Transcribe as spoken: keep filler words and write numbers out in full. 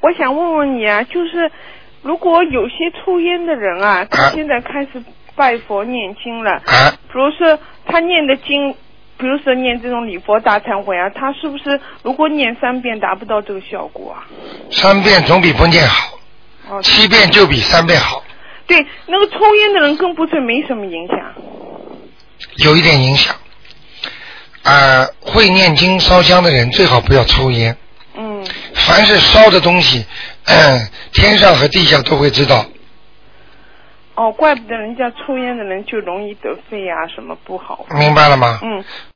我想问问你啊，就是如果有些抽烟的人啊，他现在开始拜佛念经了， 啊， 比如说他念的经，比如说念这种礼佛大忏悔啊，他是不是如果念三遍达不到这个效果啊？ 三遍总比不念好， 哦， 七遍就比三遍好。 对，那个抽烟的人更不是没什么影响。 有一点影响。呃，会念经烧香的人最好不要抽烟。 嗯。 凡是烧的东西，嗯，天上和地下都会知道。 哦，怪不得人家抽烟的人就容易得肺啊，什么不好。 明白了吗？ 嗯。